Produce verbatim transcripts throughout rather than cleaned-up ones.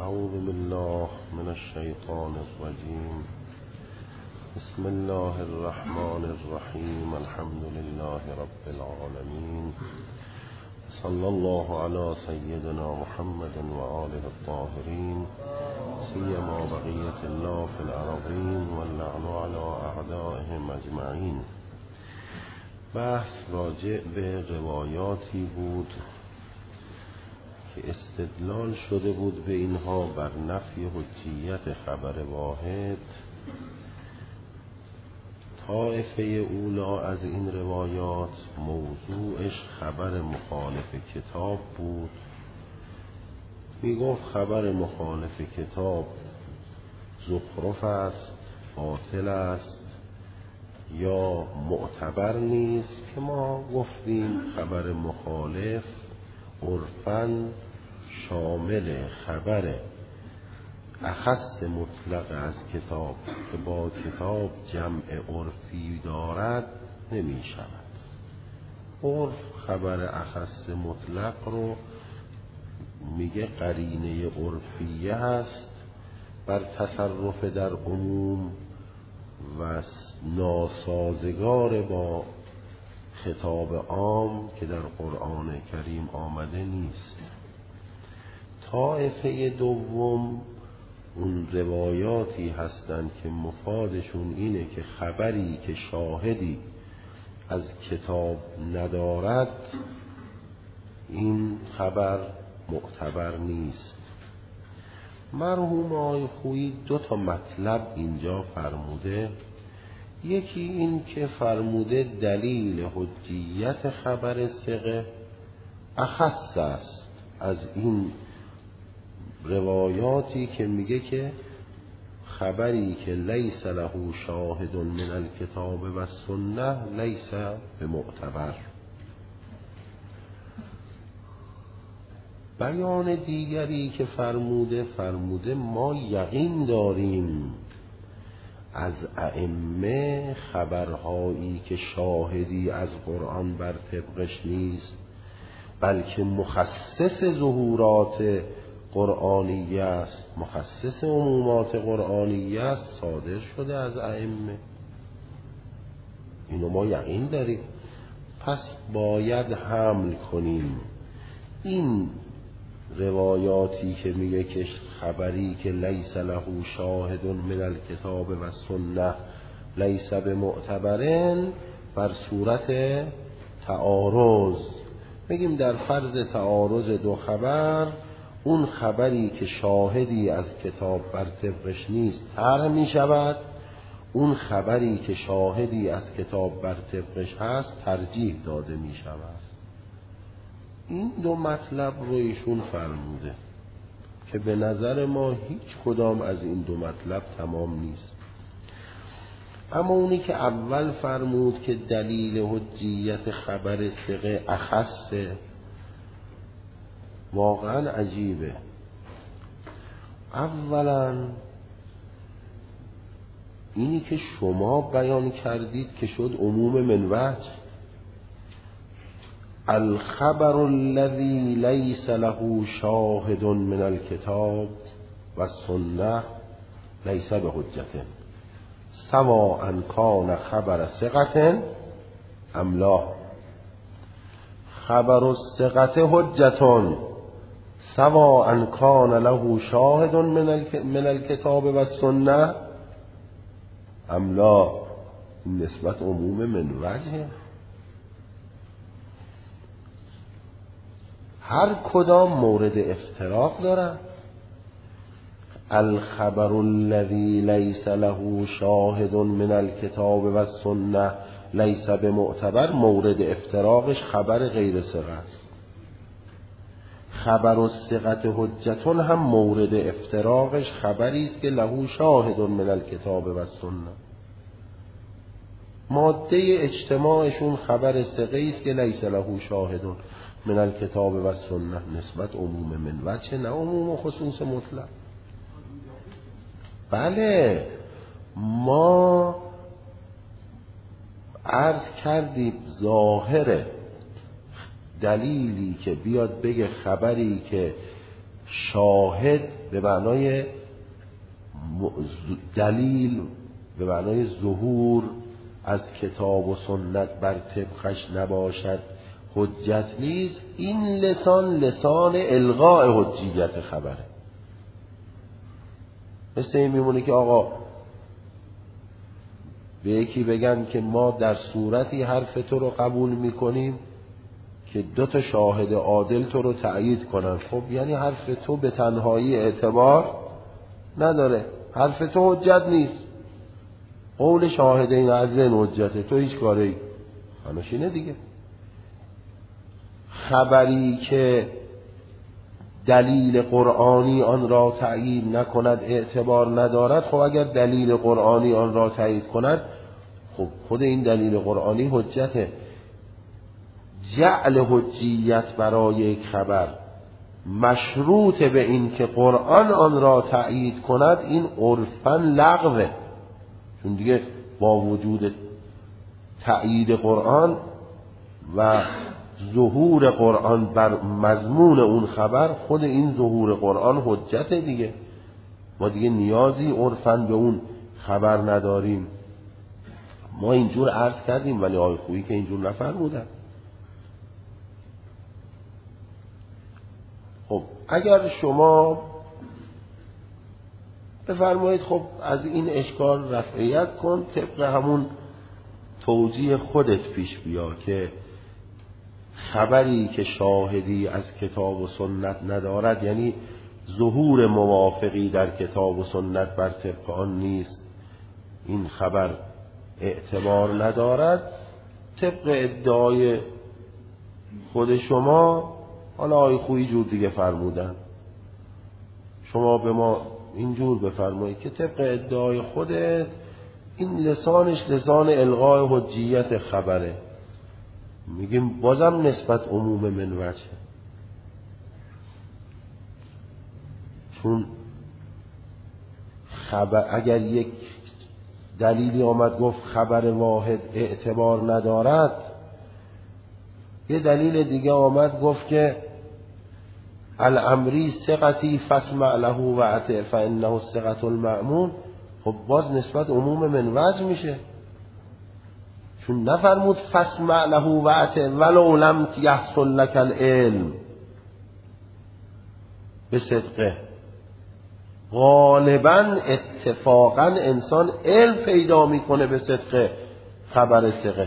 اعوذ بالله من الشیطان الرجیم. بسم الله الرحمن الرحیم. الحمد لله رب العالمین. صلی الله علی سیدنا محمد و آله الطاهرین، سیما بقیة الله فی الارضین واللعن علی اعدائهم اجمعین. بحث راجع به روایاتی بود که استدلال شده بود به اینها بر نفی حجیت خبر واحد. طائفه اولا از این روایات موضوعش خبر مخالف کتاب بود. می گفت خبر مخالف کتاب زخرف است، باطل است یا معتبر نیست، که ما گفتیم خبر مخالف عرفاً شامل خبر اخص مطلق از کتاب که با کتاب جمع عرفی دارد نمی شود. عرف خبر اخص مطلق رو میگه قرینه عرفیه هست بر تصرف در عموم و ناسازگار با خطاب عام که در قرآن کریم آمده نیست. طائفه دوم اون روایاتی هستند که مفادشون اینه که خبری که شاهدی از کتاب ندارد این خبر معتبر نیست. مرحوم آقای خویی دو تا مطلب اینجا فرموده. یکی این که فرموده دلیل حجیت خبر ثقه اخص است از این روایاتی که میگه که خبری که لیس له شاهد من الکتاب و السنه لیس بمعتبر. بیان دیگری که فرموده فرموده ما یقین داریم از ائمه خبرهایی که شاهدی از قرآن بر طبقش نیست بلکه مخصص ظهورات قرآنیه است، مخصص عمومات قرآنیه است، صادر شده از ائمه. اینو ما یقین داریم. پس باید حمل کنیم این روایاتی که میگه که خبری که لیس له شاهد من الکتاب و السنه لیس بمعتبرن بر صورت تعارض. بگیم در فرض تعارض دو خبر، اون خبری که شاهدی از کتاب بر طبقش نیست طرح می شود، اون خبری که شاهدی از کتاب بر طبقش هست ترجیح داده می شود. این دو مطلب رو ایشون فرموده که به نظر ما هیچ کدام از این دو مطلب تمام نیست. اما اونی که اول فرمود که دلیل حجیت خبر ثقه اخصه واقعا عجیبه. اولا اینی که شما بیان کردید که شد عموم من وجه. الخبر الذي ليس له شاهد من الكتاب والسنه ليس بحجة سواء كان خبر ثقة ام لا. خبر الثقة حجة سواء كان له شاهد من الكتاب والسنه ام لا. نسبت عموم من وجه. هر کدام مورد افتراق دارن. الخبر الذي ليس له شاهد من الكتاب و السنه لیس بمعتبر مورد افتراقش خبر غیر ثقه است. خبر الثقة حجتون هم مورد افتراقش خبری است که له شاهد من الکتاب و السنه. ماده اجتماعشون خبر ثقه است که لیس له شاهد من الکتاب و السنه. نسبت عموم من وجه، نه عموم و خصوص مطلق. بله ما عرض کردیم ظاهر دلیلی که بیاد بگه خبری که شاهد به معنای دلیل، به معنای ظهور از کتاب و سنت بر طبقش نباشد حجت نیست. این لسان لسان الغاء حجیت خبره. مثل این میمونه که آقا به یکی بگن که ما در صورتی حرف تو رو قبول میکنیم که دو تا شاهد عادل تو رو تأیید کنن. خب یعنی حرف تو به تنهایی اعتبار نداره، حرف تو حجت نیست، قول شاهدین عدلین حجته، تو هیچ کاری همشینه دیگه. خبری که دلیل قرآنی آن را تأیید نکند اعتبار ندارد. خب اگر دلیل قرآنی آن را تأیید کند، خب خود این دلیل قرآنی حجته. جعل حجیت برای یک خبر مشروط به این که قرآن آن را تأیید کند، این عرفاً لغوه. چون دیگه با وجود تأیید قرآن و ظهور قرآن بر مضمون اون خبر، خود این ظهور قرآن حجت دیگه. ما دیگه نیازی عرفاً به اون خبر نداریم. ما اینجور عرض کردیم ولی آقای خویی که اینجور نفرمودن. خب اگر شما بفرمایید خب از این اشکال رفعیت کن، طبق همون توجیه خودت پیش بیا که خبری که شاهدی از کتاب و سنت ندارد، یعنی ظهور موافقی در کتاب و سنت بر طبق آن نیست، این خبر اعتبار ندارد. طبق ادعای خود شما، حالا آقای خویی جور دیگه فرمودن، شما به ما اینجور بفرمایید که طبق ادعای خودت این لسانش لسان الغای حجیت خبره. میگیم بازم نسبت عموم من وجه، چون خبر اگر یک دلیلی آمد گفت خبر واحد اعتبار ندارد، یه دلیل دیگه آمد گفت که الامری ثقتی فاسمع له و اطع فانه الثقة المأمون، خب باز نسبت عموم من وجه میشه، چون نفرمود فاسمع له و اطع ولو لم یحصل لك العلم به صدقه. غالبا اتفاقا انسان علم پیدا میکنه به صدق خبر ثقه.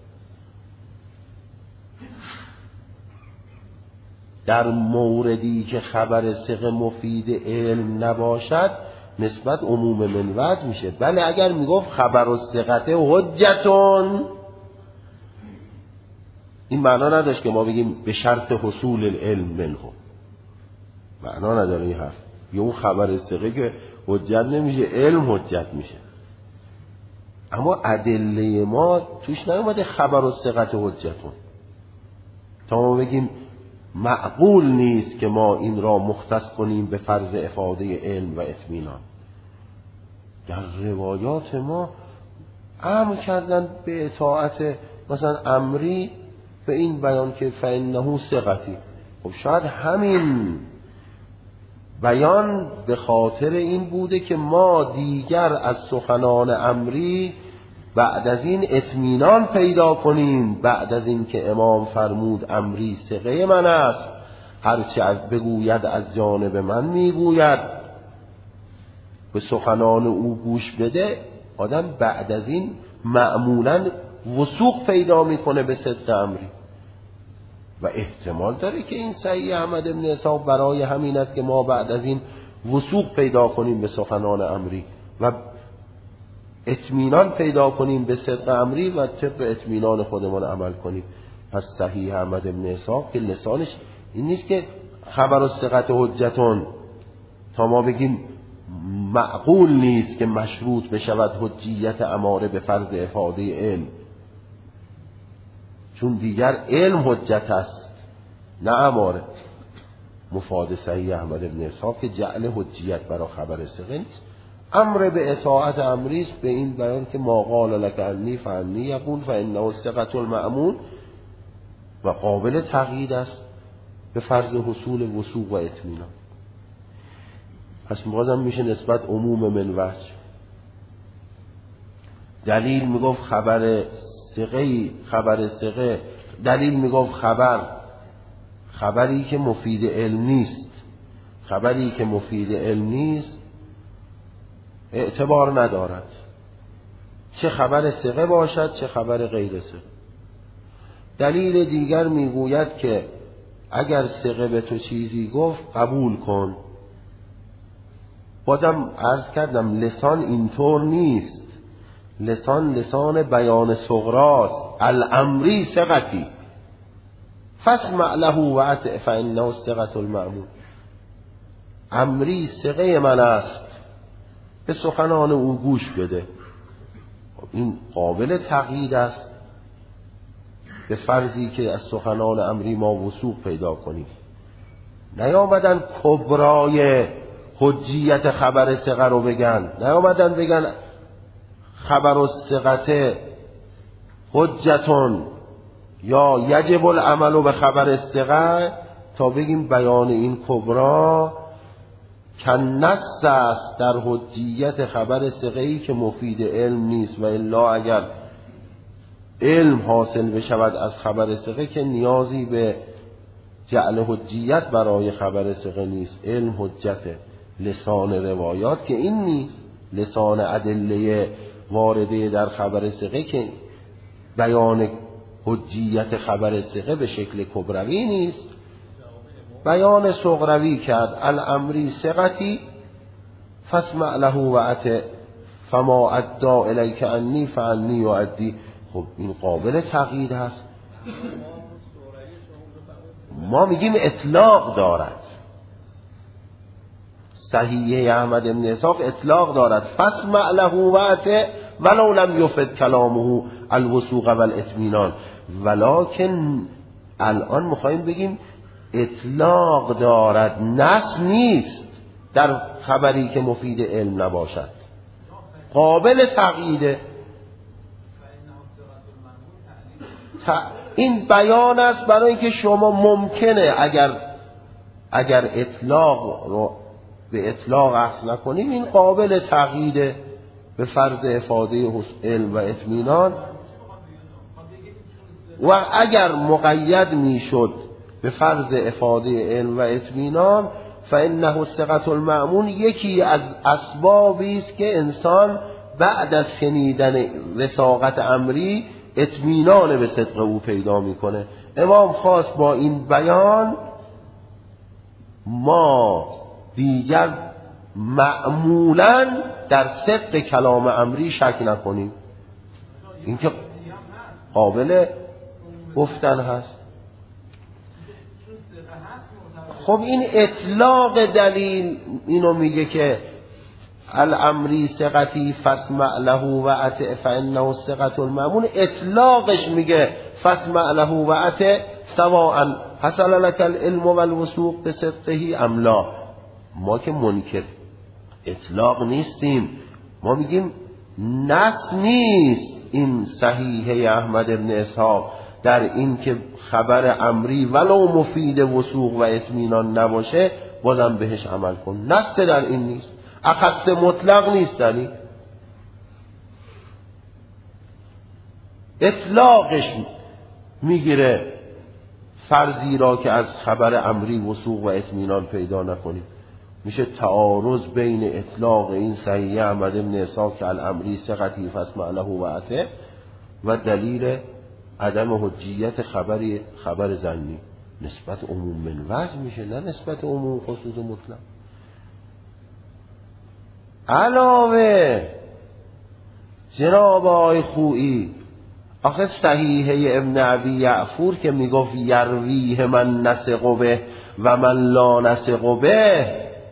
در موردی که خبر ثقه مفید علم نباشد نسبت عموم من وجه میشه. بله اگر میگفت خبر الثقه حجتون، این معنا نداشت که ما بگیم به شرط حصول العلم منه، معنا نداره این حرف. یه اون خبر ثقه که حجت نمیشه، علم حجت میشه. اما ادله ما توش نیومده خبر الثقه حجتون، تا ما بگیم معقول نیست که ما این را مختص کنیم به فرض افاده علم و اطمینان. در روایات ما امر کردن به اطاعت مثلا امری به این بیان که فانه ثقتی. خب شاید همین بیان به خاطر این بوده که ما دیگر از سخنان امری بعد از این اطمینان پیدا کنیم، بعد از این که امام فرمود امری ثقه من است، هرچه از بگوید از جانب من میگوید، به سخنان او گوش بده. آدم بعد از این معمولا وثوق پیدا میکنه به صدق امری و احتمال داره که این صحیح احمد بن اسحاق برای همین است که ما بعد از این وثوق پیدا کنیم به سخنان امری و اطمینان پیدا کنیم به صدق امری و طبق اطمینان خودمان عمل کنیم. پس صحیح احمد بن اسحاق که لسانش این نیست که خبر الثقة حجتون، تا ما بگیم معقول نیست که مشروط بشود حجیت اماره به فرض افاده علم، چون دیگر علم حجت است نه اماره. مفاد صحیح احمد بن اسحاق که جعل حجیت برای خبر ثقه نیست، امر به اطاعت امریست به این بیان که ما قال لك عنی فعنی یقول فانه الثقة المأمون و قابل تقیید است به فرض حصول وثوق و اطمینان. پس بازم میشه نسبت عموم من وجه. دلیل میگفت خبر ثقه، خبر ثقه، دلیل میگفت خبر خبری که مفید علم نیست، خبری که مفید علم نیست اعتبار ندارد، چه خبر ثقه باشد چه خبر غیر ثقه. دلیل دیگر میگوید که اگر ثقه به تو چیزی گفت قبول کن. بازم عرض کردم لسان اینطور نیست، لسان لسان بیان صغراست. الامری ثقتی فاسمع له و اطع فانه الثقة المأمون. امری ثقه من است، به سخنان او گوش بده. این قابل تقیید است به فرضی که از سخنان امری ما وثوق پیدا کنیم. نیامدن کبرای حجیت خبر ثقه رو بگن، نیامدن بگن خبر الثقه حجتون یا یجب العمل به خبر ثقه، تا بگیم بیان این کبرا کنست است در حجیت خبر ثقه‌ای که مفید علم نیست. و الا اگر علم حاصل بشود از خبر ثقه که نیازی به جعل حجیت برای خبر ثقه نیست. علم حجت، لسان روایات که این نیست، لسان ادله وارده در خبر ثقه که بیان حجیت خبر ثقه به شکل کبروی نیست، بیان صغروی کرد. الامری ثقتی فاسمع له و اطع فما ادعا الیک انی فانی یؤدی. خب این قابل تقیید هست. ما میگیم اطلاق دارد، صحیح احمد بن اسحاق اطلاق دارد. فاسمع له و اطع ولو لم یفد کلامه الوثوق والاطمینان. ولکن الان میخوایم بگیم اطلاق دارد، نص نیست در خبری که مفید علم نباشد، قابل تقییده. این بیان است برای اینکه شما ممکنه اگر اگر اطلاق رو به اطلاق اخذ نکنیم این قابل تقییده به فرض افاده علم و اطمینان. و اگر مقید میشد به فرض افاده علم و اطمینان فانه الثقة المأمون یکی از اسبابی است که انسان بعد از شنیدن وثاقت امری اطمینان به صدق او پیدا میکنه. امام خواست با این بیان ما دیگر معمولا در صدق کلام امری شک نکنیم، این که قابل گفتن هست. خب این اطلاق دلیل اینو میگه که الامری ثقتی فاسمع له و اطع فانه الثقة المأمون. اطلاقش میگه فاسمع له و اطع سواء حصل لك العلم والوثوق بصدقه ام لا. ما که منکر اطلاق نیستیم، ما میگیم نص نیست این صحیح احمد بن اسحاق در این که خبر امری ولو مفید وثوق و اطمینان نباشه بازم بهش عمل کن. نص در این نیست، اخص مطلق نیست. دلیل اطلاقش میگیره فرضی را که از خبر امری وثوق و اطمینان پیدا نکنیم. میشه تعارض بین اطلاق این صحیح احمد بن اسحاق که الامری ثقتی فاسمع له و اطع و دلیل عدم حجیت خبری خبر ظنی. نسبت عموم من وجه میشه، نه نسبت عموم خصوص مطلق. علاوه جناب آقای خویی آخه صحیح ابن ابی یعفور که میگفت یرویه من نثق به و من لا نثق به،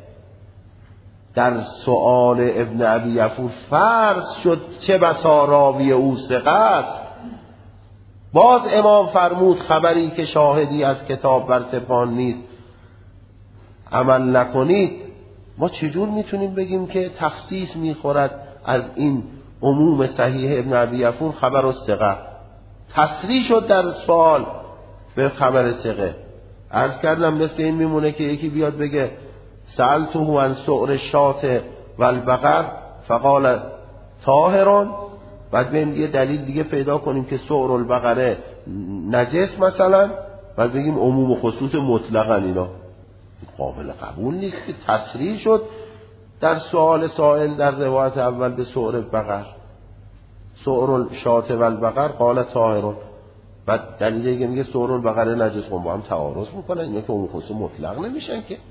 در سؤال ابن ابی یعفور فرض شد چه بسا راوی او ثقه است. باز امام فرمود خبری که شاهدی از کتاب بر طبقان نیست عمل نکنید. ما چجور میتونیم بگیم که تخصیص میخورد از این عموم صحیح ابن ابی یعفور خبر الثقه؟ تصریح شد در سوال به خبر ثقه. عرض کردم مثل این میمونه که یکی بیاد بگه سألته عن سؤر الشاة و البقر فقال طاهرون. بعد بریم یه دلیل دیگه پیدا کنیم که سؤر البقره نجس مثلا، بعد بگیم عموم و خصوص مطلقاً اینا قابل قبول نیست که تصریح شد در سوال سائل در روایت اول به سؤر البقر، سؤر الشاة و البقر قال طاهرون. بعد دلیل دیگه میگه سؤر البقره نجس. با هم تعارض میکنن اینا که عموم و خصوص مطلق نمیشن که،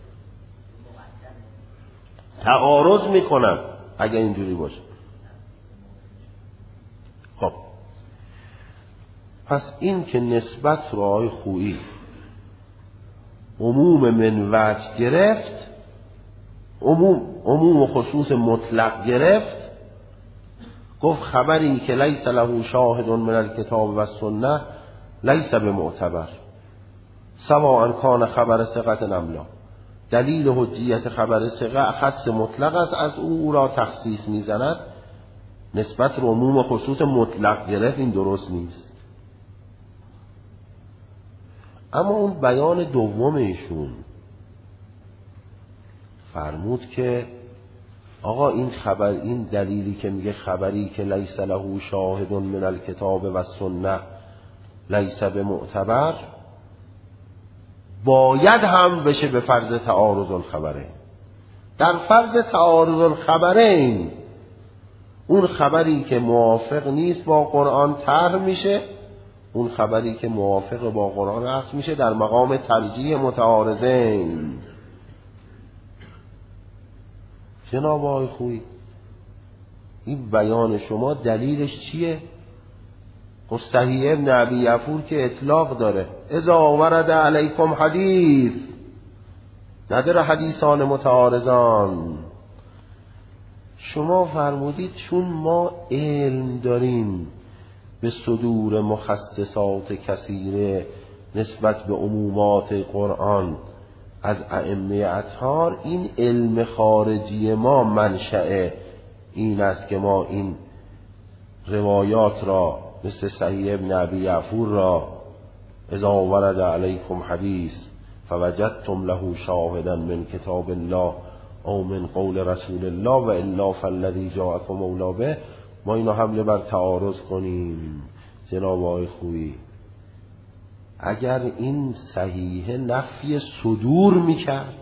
تعارض میکنن اگه اینجوری باشه. خب پس این که نسبت رو آقای خویی عموم من وجه گرفت، عموم عموم و خصوص مطلق گرفت، گفت خبری که لیس له شاهد من الکتاب و السنه لیس بمعتبر سواء کان خبر ثقة ام لا. دلیل حجیت خبر ثقه خاص مطلق است، از او را تخصیص میزند. نسبت رو عموم و خصوص مطلق گرفت، این درست نیست. اما اون بیان دوم ایشون فرمود که آقا این خبر، این دلیلی که میگه خبری که لیس له شاهد من الکتاب و السنه لیس بمعتبر، باید هم بشه به فرض تعارض الخبرین. در فرض تعارض الخبرین اون خبری که موافق نیست با قرآن طرح میشه، اون خبری که موافق با قرآن عکس میشه در مقام ترجیح متعارضین. جناب آقای خویی این بیان شما دلیلش چیه؟ خب صحیح ابن ابی یفور که اطلاق داره، اذا ورد علیکم حدیث، نداره حدیثان متعارضان. شما فرمودید چون ما علم داریم به صدور مخصصات کثیره نسبت به عمومات قرآن از ائمه اطهار، این علم خارجی ما منشأ این است که ما این روایات را مثل صحیح ابن ابی یعفور را اذا ورد علیکم حدیث فوجدتم له شاهدا من کتاب الله او من قول رسول الله و الا فالذی جاءکم اولی به، ما اینو حمله بر تعارض کنیم. جناب آقای خویی اگر این صحیح نفی صدور میکرد،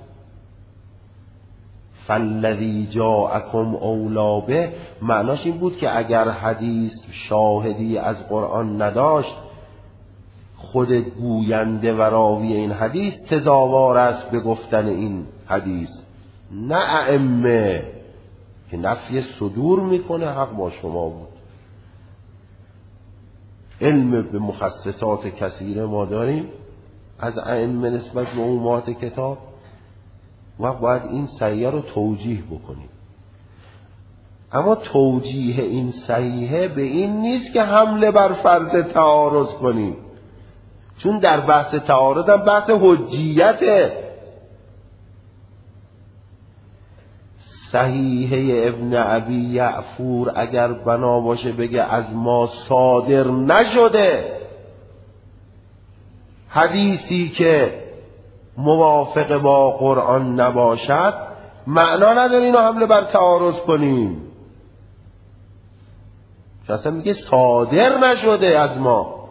فالذی جاءکم اولی به معناش این بود که اگر حدیث شاهدی از قرآن نداشت، خود گوینده و راوی این حدیث سزاوار است به گفتن این حدیث، نه ائمه که نفی صدور میکنه. حق با شما بود. علم به مخصصات کثیره ما داریم از ائمه نسبت به عمومات کتاب و باید این صحیحه رو توجیه بکنیم. اما توجیه این صحیحه به این نیست که حمله بر فرض تعارض کنیم، چون در بحث تعارض هم بحث حجیته. صحیحه ابن ابی یعفور اگر بنا باشه بگه از ما صادر نشده حدیثی که موافق با قرآن نباشد، معنا نداره اینو حمله بر تعارض کنیم. اصلا میگه صادر نشده از ما،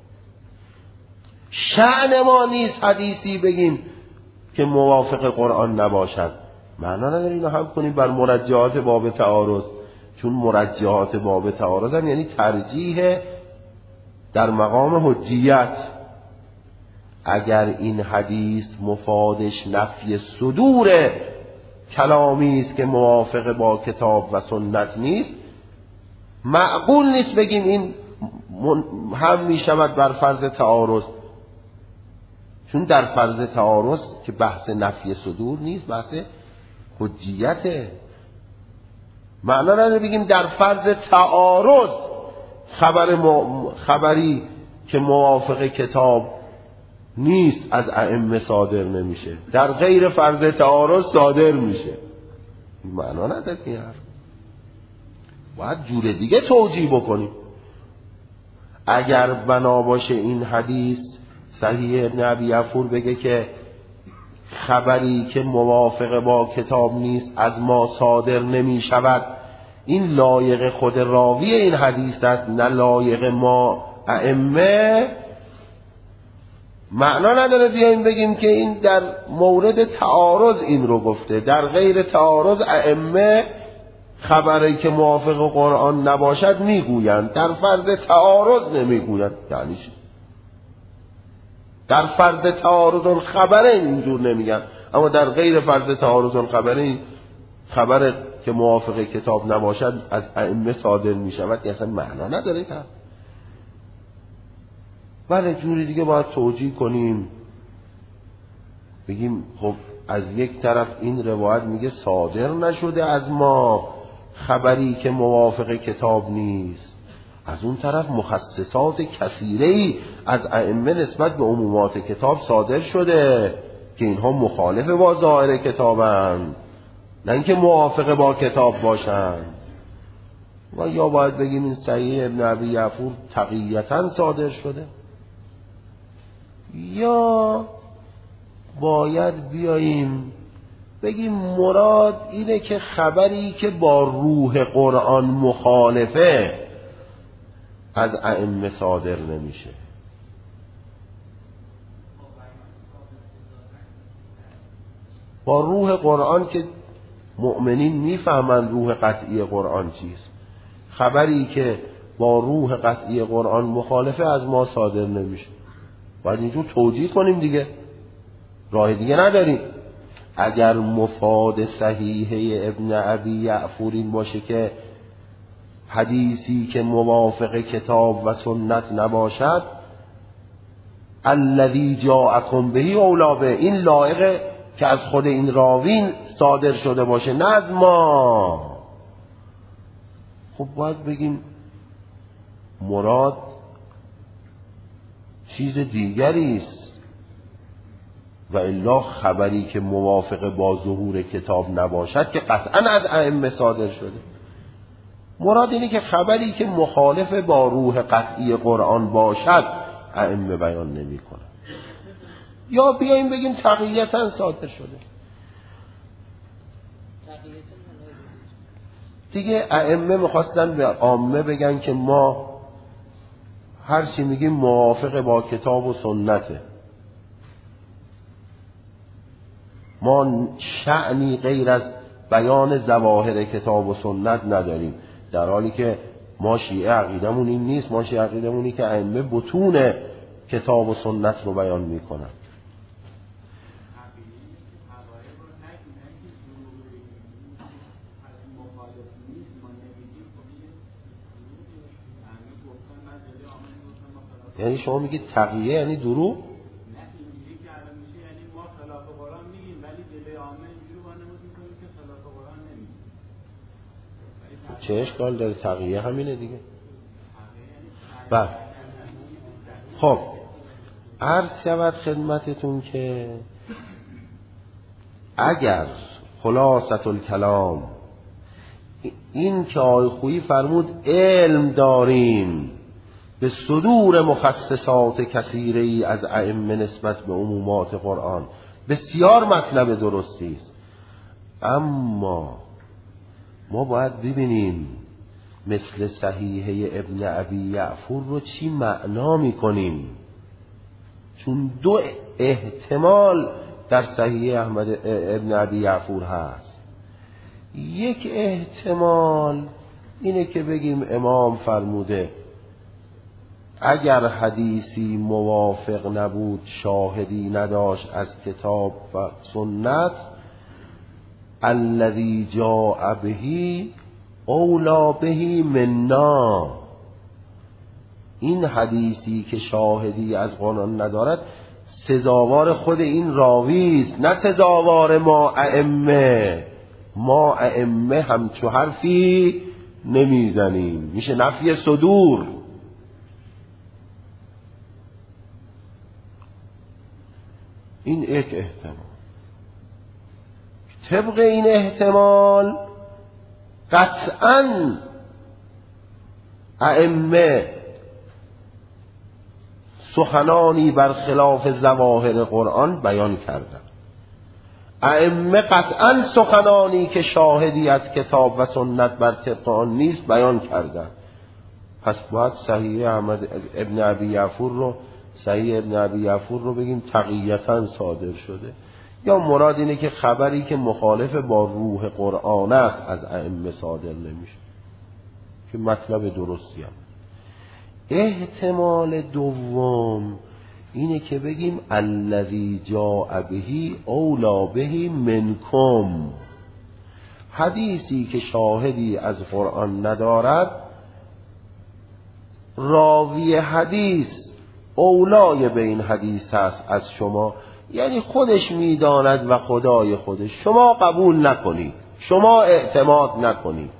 شأن ما نیست حدیثی بگیم که موافق قرآن نباشد، معنا نداره اینو هم کنیم بر مرجحات باب تعارض، چون مرجحات باب تعارض هم یعنی ترجیح در مقام حجیت. اگر این حدیث مفادش نفی صدور کلامی است که موافق با کتاب و سنت نیست، معقول نیست بگیم این هم می شود بر فرض تعارض، چون در فرض تعارض که بحث نفی صدور نیست، بحث حجیته. معنا نداره بگیم در فرض تعارض خبر م... خبری که موافق کتاب نیست از ائمه صادر نمیشه، در غیر فرض تعارض صادر میشه. معنا نداره که یار باید جور دیگه توجیه بکنیم. اگر بنا باشه این حدیث صحیح ابن ابی یعفور بگه که خبری که موافق با کتاب نیست از ما صادر نمی شود. این لایق خود راوی این حدیث است، نه لایق ما ائمه. معنا نداره بیایم بگیم که این در مورد تعارض این رو گفته، در غیر تعارض ائمه خبری که موافق قرآن نباشد میگویند، در فرض تعارض نمیگویند. یعنی چی؟ در فرض تعارض خبره اینجور نمیگن، اما در غیر فرض تعارض خبره خبر که موافق کتاب نباشد از ائمه صادر میشود، که اصلا معنا نداره. که بله جوری دیگه باید توجیه کنیم، بگیم خب از یک طرف این روایت میگه صادر نشده از ما خبری که موافق کتاب نیست، از اون طرف مخصصات کثیره‌ای از ائمه نسبت به عمومات کتاب صادر شده که اینها مخالف با ظاهر کتابند، نه اینکه موافق با کتاب باشند. و یا باید بگیم این صحیح ابن ابی یعفور تقییتاً صادر شده، یا باید بیاییم بگیم مراد اینه که خبری که با روح قرآن مخالفه از ائمه صادر نمیشه. با روح قرآن که مؤمنین میفهمن روح قطعی قرآن چیست، خبری که با روح قطعی قرآن مخالفه از ما صادر نمیشه. باید اینجور توجیه کنیم دیگه، راه دیگه نداریم. اگر مفاد صحیحه ابن ابی یعفور این باشه که حدیثی که موافق کتاب و سنت نباشد الذی جاءکم به اولا به، این لایق که از خود این راوین صادر شده باشه نه از ما. خب باید بگیم مراد چیز دیگری است، و الا خبری که موافق با ظهور کتاب نباشد که قطعا از ائمه صادر شده. مراد اینه که خبری که مخالف با روح قطعی قرآن باشد ائمه بیان نمی کنند. یا بیاییم بگیم تقییتاً صادر شده. دیگه ائمه میخواستن به عامه بگن که ما هر چی میگیم موافق با کتاب و سنته، ما شأنی غیر از بیان ظواهر کتاب و سنت نداریم، در حالی که ما شیعه عقیدمون این نیست. ما شیعه عقیدمونی که ائمه بطون کتاب و سنت رو بیان میکنن. یعنی شما میگید تقیه یعنی دروغ؟ چه اشکال داره؟ تقیه همینه دیگه. بله خب عرض شود خدمتتون که اگر خلاصة الکلام این که آقای خویی فرمود علم داریم به صدور مخصصات کثیره‌ای از ائمه نسبت به عمومات قرآن، بسیار مطلب درستی است، اما ما باید ببینیم مثل صحیحه ابن ابی یعفور رو چی معنا میکنیم، چون دو احتمال در صحیحه احمد ابن ابی یعفور هست. یک احتمال اینه که بگیم امام فرموده اگر حدیثی موافق نبود، شاهدی نداشت از کتاب و سنت، الذی جاء به اولا به منا، این حدیثی که شاهدی از قرآن ندارد سزاوار خود این راوی است، نه سزاوار ما ائمه. ما ائمه همچو حرفی نمیزنیم، میشه نفی صدور. این یک احتمال. طبق این احتمال قطعاً ائمه سخنانی برخلاف ظواهر قرآن بیان کردند. ائمه قطعا سخنانی که شاهدی از کتاب و سنت بر طبق آن نیست بیان کردند. پس باید صحیح احمد ابن ابی یعفور رو صحیح ابن ابی یعفور رو بگیم تقییتاً صادر شده، یا مراد اینه که خبری که مخالف با روح قرآن است از ائمه صادر نمیشه، که مطلب درستی هم. احتمال دوم اینه که بگیم الذی جاء به اولا به منکم، حدیثی که شاهدی از قرآن ندارد، راوی حدیث اولای به این حدیث هست از شما، یعنی خودش میداند و خدای خودش، شما قبول نکنید، شما اعتماد نکنید،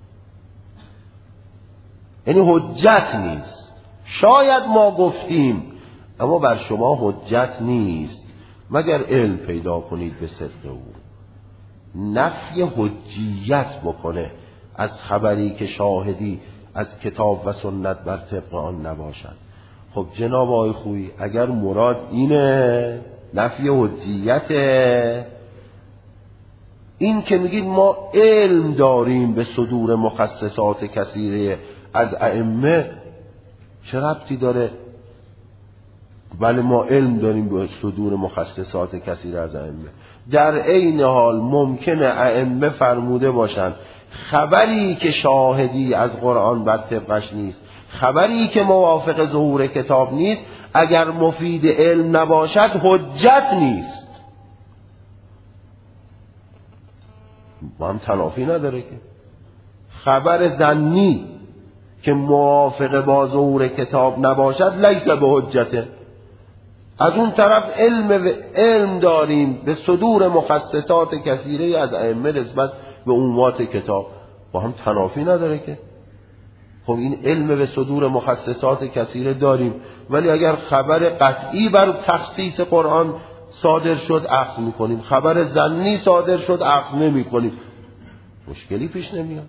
یعنی حجت نیست. شاید ما گفتیم اما بر شما حجت نیست مگر علم پیدا کنید به صدق او. نفی حجیت بکنه از خبری که شاهدی از کتاب و سنت بر طبق آن نباشد. خب جناب آقای خویی، اگر مراد اینه نفی حجیته، این که میگید ما علم داریم به صدور مخصصات کثیره از ائمه، چه ربطی داره؟ بله ما علم داریم به صدور مخصصات کثیره از ائمه، در عین حال ممکنه ائمه فرموده باشند خبری که شاهدی از قرآن بر طبقش نیست، خبری که موافق ظهور کتاب نیست، اگر مفید علم نباشد حجت نیست. با هم تنافی نداره که خبر ظنی که موافق با ظهور کتاب نباشد لیس به حجته. از اون طرف علم علم داریم به صدور مخصصات کثیره از ائمه نسبت به اموات کتاب، با هم تنافی نداره که. خب این علم به صدور مخصصات کثیره داریم، ولی اگر خبر قطعی بر تخصیص قرآن صادر شد اخذ میکنیم، خبر ظنی صادر شد اخذ نمیکنیم، مشکلی پیش نمیاد.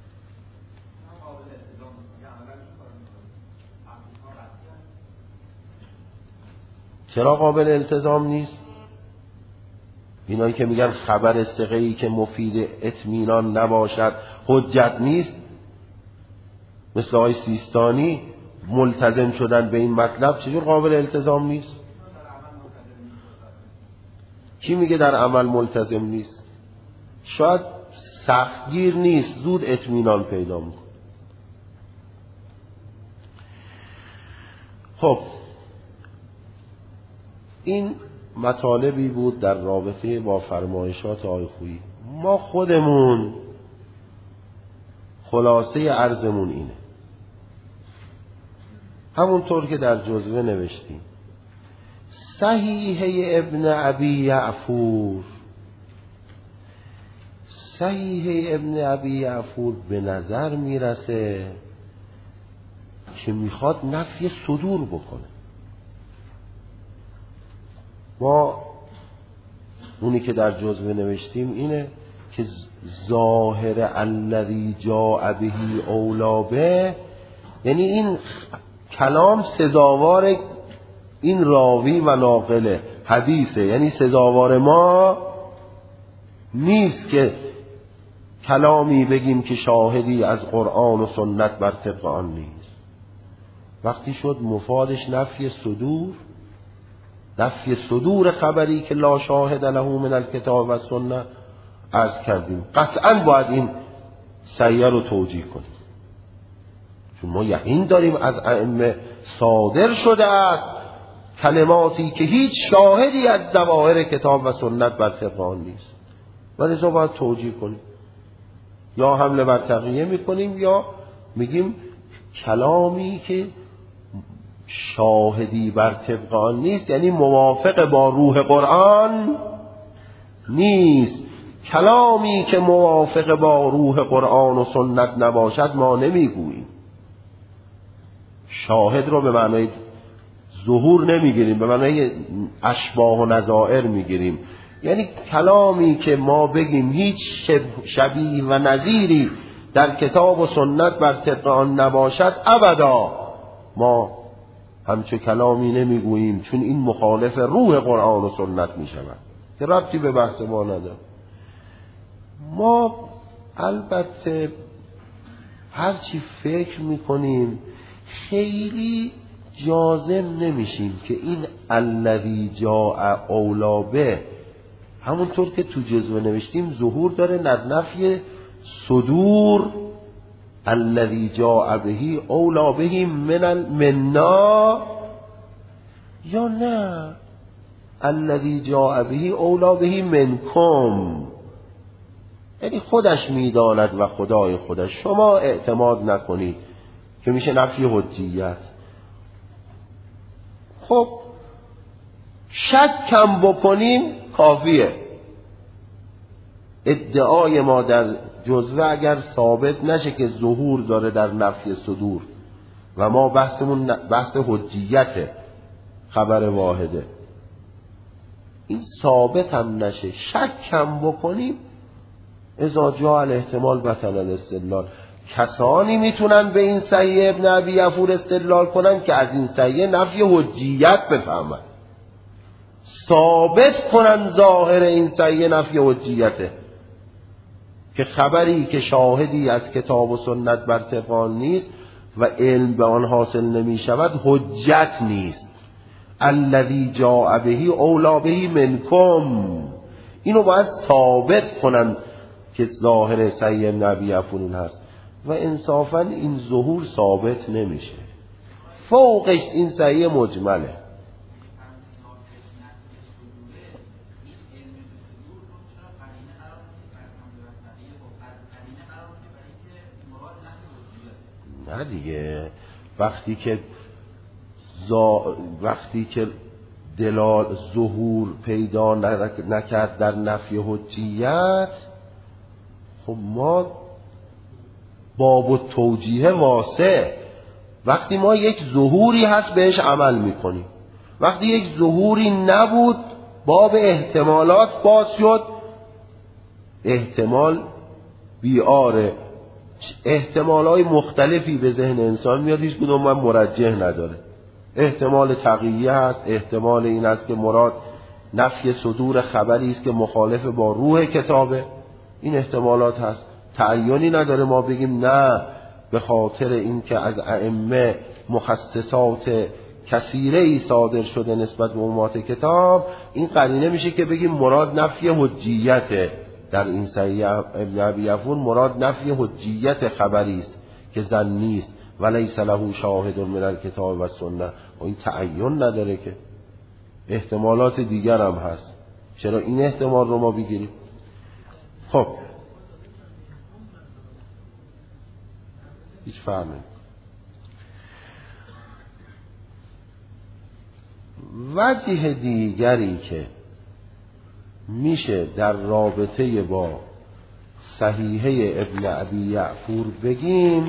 چرا قابل التزام نیست؟ اینایی که میگن خبر ثقه‌ای که مفید اطمینان نباشد حجت نیست، مثل آقای سیستانی ملتزم شدن به این مطلب، چجور قابل التزام نیست؟ کی میگه در عمل ملتزم نیست؟ شاید سختگیر نیست، زود اطمینان پیدا میکنه. خب این مطالبی بود در رابطه با فرمایشات آقای خویی. ما خودمون خلاصه عرضمون اینه، همونطور که در جزوه نوشتیم، صحیحه ابن ابی یعفور صحیحه ابن ابی یعفور به نظر میرسه که میخواد نفی صدور بکنه. ما اونی که در جزوه نوشتیم اینه که ظاهر الذی جاء به اولا به، یعنی این کلام سزاوار این راوی و ناقل حدیثه، یعنی سزاوار ما نیست که کلامی بگیم که شاهدی از قرآن و سنت بر طبق آن نیست. وقتی شد مفادش نفی صدور، نفی صدور خبری که لا شاهد له من الکتاب و سنت، عرض کردیم قطعا باید این صحیح رو توجیه کنیم، چون ما یقین داریم از ائمه صادر شده است کلماتی که هیچ شاهدی از ظواهر کتاب و سنت بر طبق آن نیست، ولی تو باید توجیه کنیم. یا حمله بر تقیه میکنیم یا میگیم کلامی که شاهدی بر طبق آن نیست یعنی موافق با روح قرآن نیست. کلامی که موافق با روح قرآن و سنت نباشد ما نمیگوییم. شاهد رو به معنای ظهور نمیگیریم، به معنای اشباه و نظائر میگیریم، یعنی کلامی که ما بگیم هیچ شبیه و نظیری در کتاب و سنت بر طبق آن نباشد ابدا ما همچه کلامی نمیگوییم، چون این مخالف روح قرآن و سنت میشود. که ربطی به بحث ما نداره. ما البته هرچی فکر میکنیم خیلی جازم نمیشیم که این الذی جاء اولا به، همونطور که تو جزوه نوشتیم ظهور داره در نفی صدور، الذی جاء به اولا به من منا، یا نه الذی جاء به اولا به منکم، یعنی خودش میداند و خدای خودش، شما اعتماد نکنید، که میشه نفی حجیت. خب شک کم بکنیم کافیه. ادعای ما در جزوه اگر ثابت نشه که ظهور داره در نفی صدور و ما بحثمون بحث حجیت خبر واحده، این ثابت هم نشه، شک کم بکنیم، اذا جاء الاحتمال بطل الاستدلال. کسانی میتونن به این صحیح ابن ابی یفور استدلال کنن که از این صحیح نفی حجیت بفهمن، ثابت کنن ظاهر این صحیح نفی حجیته، که خبری که شاهدی از کتاب و سنت بر طبق آن نیست و علم به آن حاصل نمی شود حجت نیست. الذی جاء به اولا به منکم، اینو باید ثابت کنن که ظاهر صحیح نبی افون هست، و انصافا این ظهور ثابت نمیشه، فوقش این صحیح مجمله. نه دیگه، وقتی که زا... وقتی که دلال ظهور پیدا نکرد در نفی حجیت، خب ما باب و توجیه واسع، وقتی ما یک ظهوری هست بهش عمل میکنیم، وقتی یک ظهوری نبود باب احتمالات باز شد، احتمال بیاره، احتمالای مختلفی به ذهن انسان میاد، هیچ کدوم من مرجح نداره. احتمال تقیه هست، احتمال این است که مراد نفی صدور خبری است که مخالف با روح کتابه، این احتمالات هست. تعیینی نداره ما بگیم نه به خاطر این که از ائمه مخصصات کثیره ای صادر شده نسبت به امات کتاب، این قرینه میشه که بگیم مراد نفی حجیته. در این صحیح ابن ابی یفور مراد نفی حجیت خبری است که ظنی است ولیس له شاهد من الکتاب و سنت، و این تعین نداره که احتمالات دیگر هم هست، چرا این احتمال رو ما بگیریم؟ خب هیچ فهمه. وجه دیگری که میشه در رابطه با صحیحه ابن ابی یعفور بگیم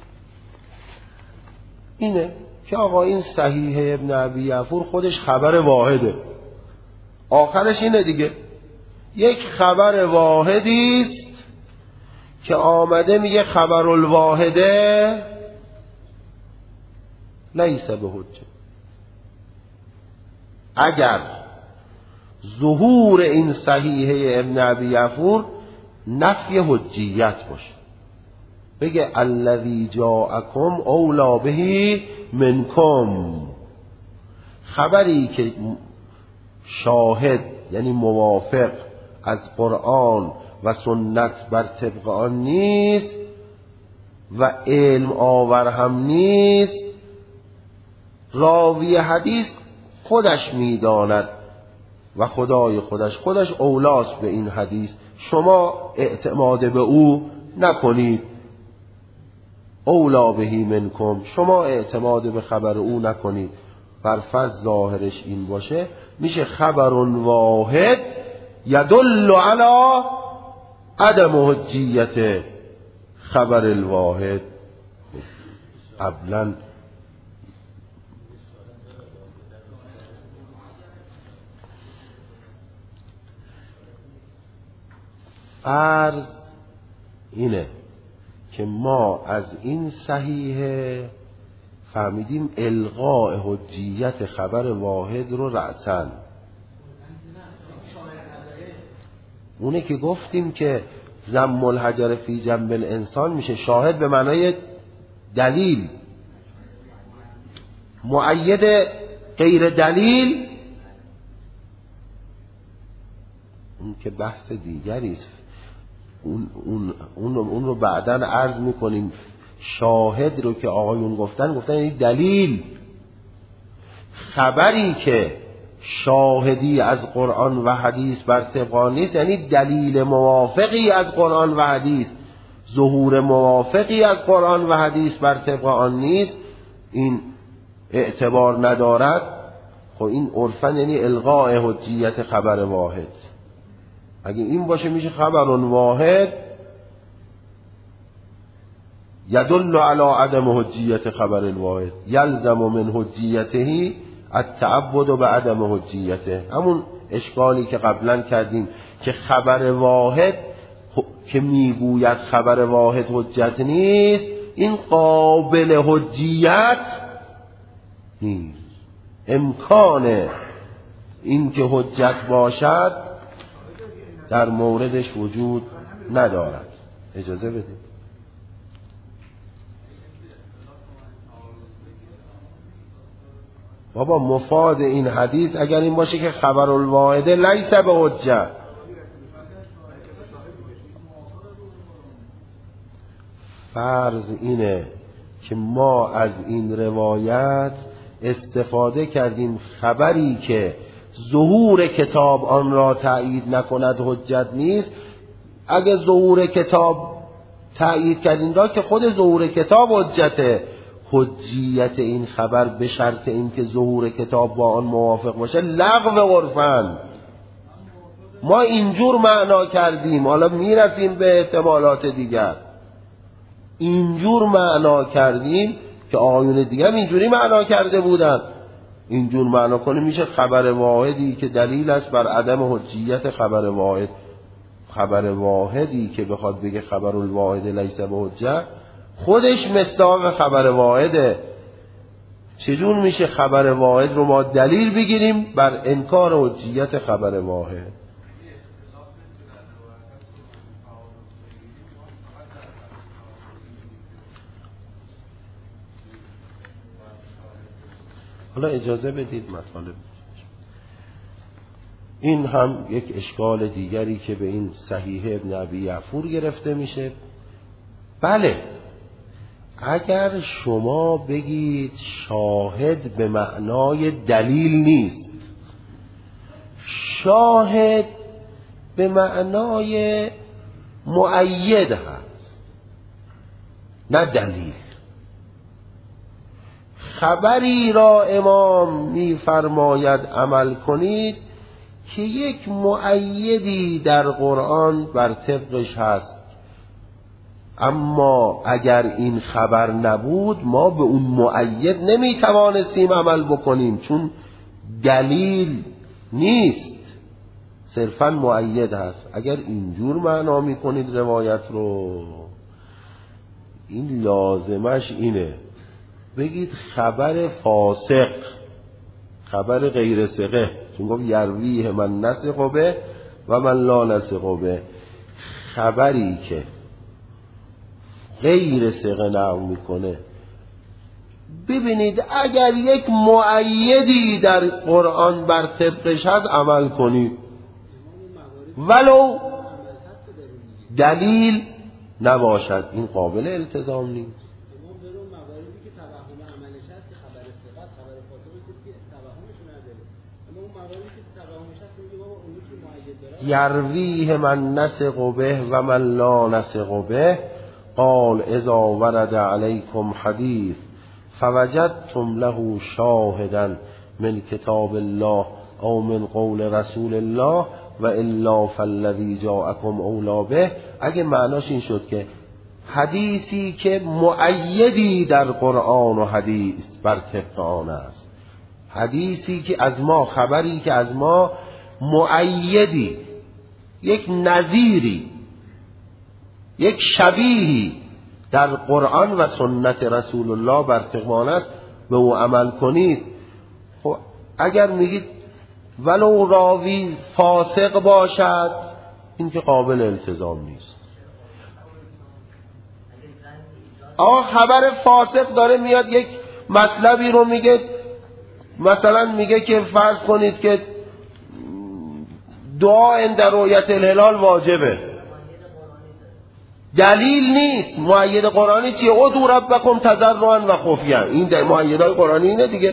اینه که آقا این صحیحه ابن ابی یعفور خودش خبر واحده، آخرش اینه دیگه، یک خبر واحدی است که آمده میگه خبر الواحده لیس به حجه. اگر ظهور این صحیحه ابن ابی یعفور نفی حجیت باشه، بگه الذی جاءکم اولا به منکم، خبری که شاهد یعنی موافق از قرآن و سنت بر طبق آن نیست و علم آور هم نیست، راوی حدیث خودش میداند و خدای خودش خودش اولاست به این حدیث، شما اعتماد به او نکنید. اولا بهی منکم، شما اعتماد به خبر او نکنید. برفض ظاهرش این باشه میشه خبر واحد یدل علی عدم حجیت خبر الواحد. قبلا عرض اینه که ما از این صحیحه فهمیدیم الغاء حجیت خبر واحد رو رأسن. اونه که گفتیم که ضم الحجر فی جنب الانسان میشه شاهد به معنای دلیل. مؤید غیر دلیل اون که بحث دیگری است، اون, اون, اون, اون رو بعداً عرض میکنیم. شاهد رو که آقایون گفتن گفتن یعنی دلیل. خبری که شاهدی از قرآن و حدیث بر طبق آن نیست یعنی دلیل موافقی از قرآن و حدیث، ظهور موافقی از قرآن و حدیث بر طبق آن نیست، این اعتبار ندارد. خب این عرفاً یعنی الغاء حجیت خبر واحد. اگه این باشه میشه خبر واحد یدل علی عدم حجیت خبر الواحد یلزم من حجیته التعبد بعدم حجیته. همون اشکالی که قبلا کردیم که خبر واحد که میگوید خبر واحد حجت نیست، این قابل حجیت نیست. امکان این که حجت باشد در موردش وجود ندارد. اجازه بدید. بابا مفاد این حدیث اگر این باشه که خبر الواحده لیس به حجت، فرض اینه که ما از این روایت استفاده کردیم خبری که ظهور کتاب آن را تأیید نکند حجت نیست. اگه ظهور کتاب تأیید کردیم را که خود ظهور کتاب حجته، حجیت این خبر به شرط این که ظهور کتاب با آن موافق باشه لغو عرفاً. ما اینجور معنا کردیم، حالا میرسیم به احتمالات دیگر. اینجور معنا کردیم که آیون دیگر اینجوری معنا کرده بودن. اینجور معنا کنیم میشه خبر واحدی که دلیل است بر عدم حجیت خبر واحد. خبر واحدی که بخواد بگه خبر الواحد لیس به حجت خودش مصداق خبر واحده. چجور میشه خبر واحد رو ما دلیل بگیریم بر انکار حجیت خبر واحد؟ حالا اجازه بدید مطالب این هم یک اشکال دیگری که به این صحیح ابن ابی یعفور گرفته میشه. بله اگر شما بگید شاهد به معنای دلیل نیست، شاهد به معنای مؤید هست نه دلیل. خبری را امام می‌فرماید عمل کنید که یک مؤیدی در قرآن بر طبقش هست، اما اگر این خبر نبود ما به اون مؤید نمیتوانستیم عمل بکنیم چون دلیل نیست، صرفاً مؤید هست. اگر اینجور معنا میکنید روایت رو، این لازمش اینه بگید خبر فاسق، خبر غیر ثقه، چون گفت یرویه من نثق به و من لا نثق به. خبری که غیر ثقه نقل میکنه، ببینید اگر یک مؤیدی در قرآن بر طبقش هست عمل کنید ولو دلیل نباشد، این قابل التزام نیست. یرویه من نثق به و من لا نثق به قال اذا ورد علیکم حدیث فوجدتم له شاهدا من کتاب الله او من قول رسول الله و الا فالذی جاءکم اولا به. اگه معناش این شد که حدیثی که مؤیدی در قرآن و حدیث بر طبق آن است، حدیثی که از ما، خبری که از ما مؤیدی، یک نظیری، یک شبیهی در قرآن و سنت رسول الله بر طبق آن است، به او عمل کنید. خب اگر میگید ولو راوی فاسق باشد این که قابل التزام نیست. آقا خبر فاسق داره میاد یک مطلبی رو میگه، مثلا میگه که فرض کنید که دعا عند رؤیت الهلال واجبه، دلیل نیست. مؤید قرآنی چیه؟ ادعوا ربکم تضرعا و خفیا. این مؤیدهای قرآنی اینه دیگه.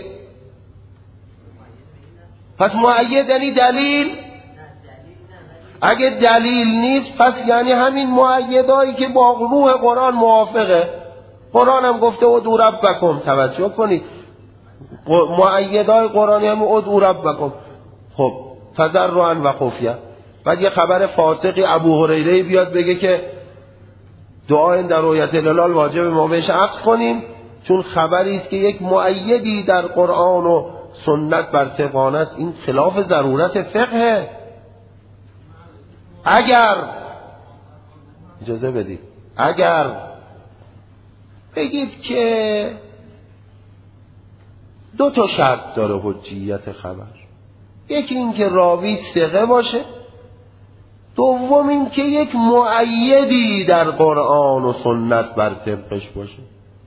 پس مؤید یعنی دلیل؟ اگه دلیل نیست پس یعنی همین مؤیدهایی که با روح قرآن موافقه. قرآن هم گفته ادعوا ربکم، توجه کنید، مؤیدهای قرآنی هم ادعوا ربکم. خب تضرعا و خفیا. بعد یه خبر فاسقی ابو هریره بیاد بگه که دعا در رؤیت الهلال واجب، ما بهش عقد کنیم، چون خبری است که یک مؤیدی در قرآن و سنت بر طبق آن است. این خلاف ضرورت فقه. اگر اجازه بدید، اگر بگید که دو تا شرط داره حجیت خبر، یکی این که راوی ثقه باشه، دوم این که یک مؤیدی در قرآن و سنت بر طبقش باشه.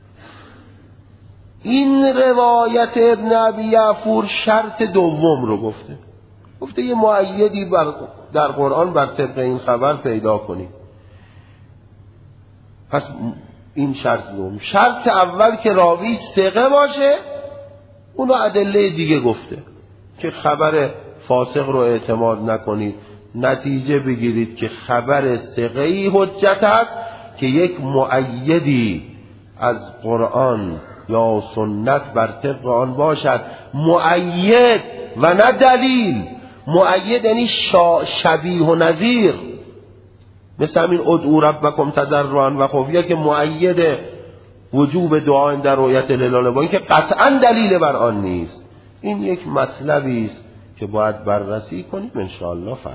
این روایت ابن ابی یعفور شرط دوم رو گفته، گفته یه مؤیدی بر در قرآن بر طبق این خبر پیدا کنید. پس این شرط دوم. شرط اول که راوی ثقه باشه، اونو ادله دیگه گفته که خبر فاسق رو اعتماد نکنید، نتیجه بگیرید که خبر ثقه‌ای حجت است که یک مؤیدی از قرآن یا سنت بر طبق آن باشد. مؤید و نه دلیل. مؤید یعنی شبیه و نظیر، مثل همین ادعوا ربکم تضرعا و خفیا که مؤید وجوب دعا در رؤیت الهلال، با اینکه قطعا دلیل بر آن نیست. این یک مطلبی است که باید بررسی کنیم ان شاء الله.